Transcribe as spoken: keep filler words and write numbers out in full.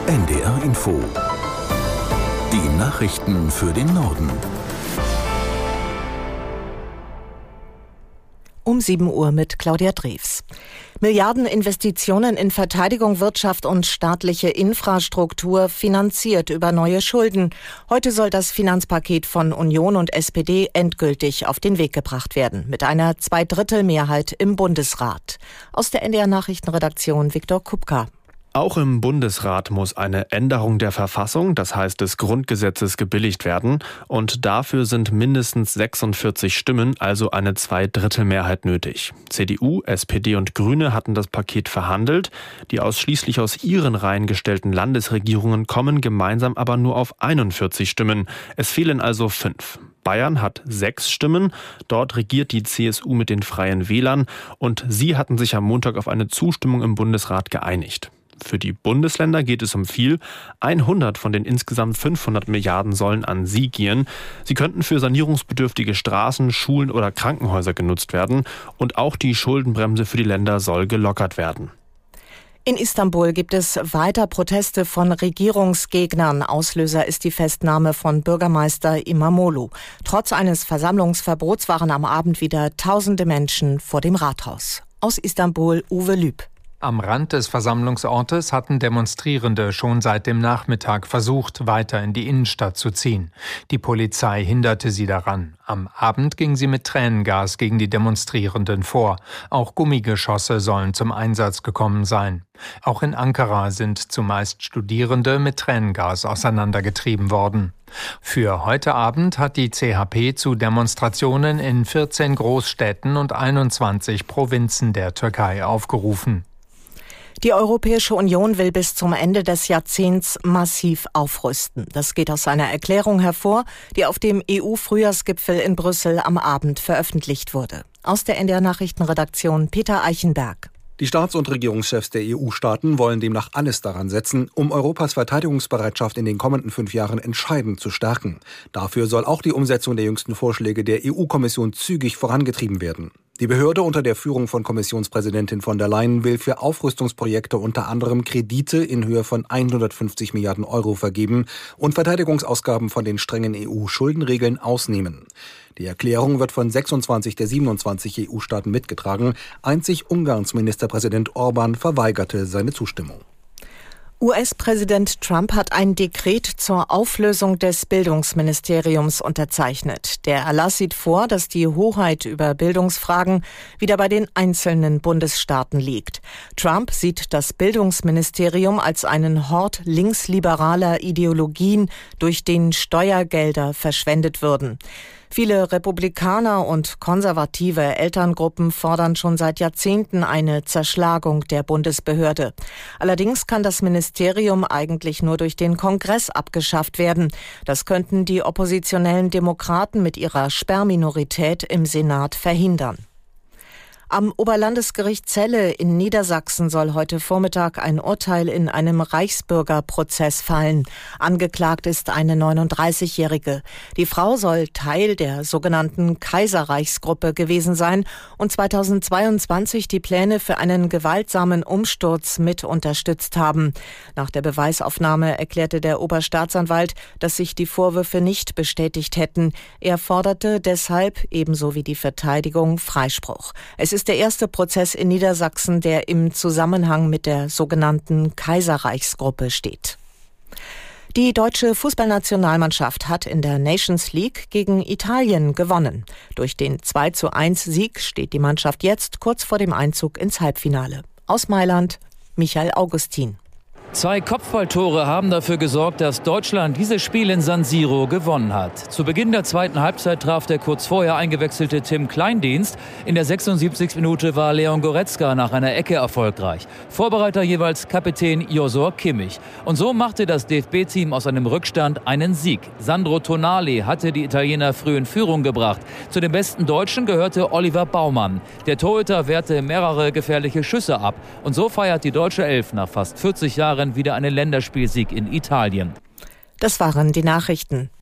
N D R Info. Die Nachrichten für den Norden. Um sieben Uhr mit Claudia Drews. Milliardeninvestitionen in Verteidigung, Wirtschaft und staatliche Infrastruktur finanziert über neue Schulden. Heute soll das Finanzpaket von Union und S P D endgültig auf den Weg gebracht werden, mit einer Zweidrittelmehrheit im Bundesrat. Aus der N D R Nachrichtenredaktion Viktor Kupka. Auch im Bundesrat muss eine Änderung der Verfassung, das heißt des Grundgesetzes, gebilligt werden. Und dafür sind mindestens sechsundvierzig Stimmen, also eine Zweidrittelmehrheit nötig. C D U, S P D und Grüne hatten das Paket verhandelt. Die ausschließlich aus ihren Reihen gestellten Landesregierungen kommen gemeinsam aber nur auf einundvierzig Stimmen. Es fehlen also fünf. Bayern hat sechs Stimmen. Dort regiert die C S U mit den Freien Wählern. Und sie hatten sich am Montag auf eine Zustimmung im Bundesrat geeinigt. Für die Bundesländer geht es um viel. hundert von den insgesamt fünfhundert Milliarden sollen an sie gehen. Sie könnten für sanierungsbedürftige Straßen, Schulen oder Krankenhäuser genutzt werden. Und auch die Schuldenbremse für die Länder soll gelockert werden. In Istanbul gibt es weiter Proteste von Regierungsgegnern. Auslöser ist die Festnahme von Bürgermeister İmamoğlu. Trotz eines Versammlungsverbots waren am Abend wieder tausende Menschen vor dem Rathaus. Aus Istanbul Uwe Lüb. Am Rand des Versammlungsortes hatten Demonstrierende schon seit dem Nachmittag versucht, weiter in die Innenstadt zu ziehen. Die Polizei hinderte sie daran. Am Abend ging sie mit Tränengas gegen die Demonstrierenden vor. Auch Gummigeschosse sollen zum Einsatz gekommen sein. Auch in Ankara sind zumeist Studierende mit Tränengas auseinandergetrieben worden. Für heute Abend hat die C H P zu Demonstrationen in vierzehn Großstädten und einundzwanzig Provinzen der Türkei aufgerufen. Die Europäische Union will bis zum Ende des Jahrzehnts massiv aufrüsten. Das geht aus einer Erklärung hervor, die auf dem E U-Frühjahrsgipfel in Brüssel am Abend veröffentlicht wurde. Aus der N D R Nachrichtenredaktion Peter Eichenberg. Die Staats- und Regierungschefs der E U-Staaten wollen demnach alles daran setzen, um Europas Verteidigungsbereitschaft in den kommenden fünf Jahren entscheidend zu stärken. Dafür soll auch die Umsetzung der jüngsten Vorschläge der E U-Kommission zügig vorangetrieben werden. Die Behörde unter der Führung von Kommissionspräsidentin von der Leyen will für Aufrüstungsprojekte unter anderem Kredite in Höhe von hundertfünfzig Milliarden Euro vergeben und Verteidigungsausgaben von den strengen E U-Schuldenregeln ausnehmen. Die Erklärung wird von sechsundzwanzig der siebenundzwanzig E U-Staaten mitgetragen. Einzig Ungarns Ministerpräsident Orbán verweigerte seine Zustimmung. U S-Präsident Trump hat ein Dekret zur Auflösung des Bildungsministeriums unterzeichnet. Der Erlass sieht vor, dass die Hoheit über Bildungsfragen wieder bei den einzelnen Bundesstaaten liegt. Trump sieht das Bildungsministerium als einen Hort linksliberaler Ideologien, durch den Steuergelder verschwendet würden. Viele Republikaner und konservative Elterngruppen fordern schon seit Jahrzehnten eine Zerschlagung der Bundesbehörde. Allerdings kann das Ministerium eigentlich nur durch den Kongress abgeschafft werden. Das könnten die oppositionellen Demokraten mit ihrer Sperrminorität im Senat verhindern. Am Oberlandesgericht Celle in Niedersachsen soll heute Vormittag ein Urteil in einem Reichsbürgerprozess fallen. Angeklagt ist eine neununddreißigjährige. Die Frau soll Teil der sogenannten Kaiserreichsgruppe gewesen sein und zweitausendzweiundzwanzig die Pläne für einen gewaltsamen Umsturz mit unterstützt haben. Nach der Beweisaufnahme erklärte der Oberstaatsanwalt, dass sich die Vorwürfe nicht bestätigt hätten. Er forderte deshalb, ebenso wie die Verteidigung, Freispruch. Es ist der erste Prozess in Niedersachsen, der im Zusammenhang mit der sogenannten Kaiserreichsgruppe steht. Die deutsche Fußballnationalmannschaft hat in der Nations League gegen Italien gewonnen. Durch den zwei zu eins Sieg steht die Mannschaft jetzt kurz vor dem Einzug ins Halbfinale. Aus Mailand, Michael Augustin. Zwei Kopfballtore haben dafür gesorgt, dass Deutschland dieses Spiel in San Siro gewonnen hat. Zu Beginn der zweiten Halbzeit traf der kurz vorher eingewechselte Tim Kleindienst. In der sechsundsiebzigsten Minute war Leon Goretzka nach einer Ecke erfolgreich. Vorbereiter jeweils Kapitän Josor Kimmich. Und so machte das D F B-Team aus einem Rückstand einen Sieg. Sandro Tonali hatte die Italiener früh in Führung gebracht. Zu den besten Deutschen gehörte Oliver Baumann. Der Torhüter wehrte mehrere gefährliche Schüsse ab. Und so feiert die deutsche Elf nach fast vierzig Jahren wieder einen Länderspielsieg in Italien. Das waren die Nachrichten.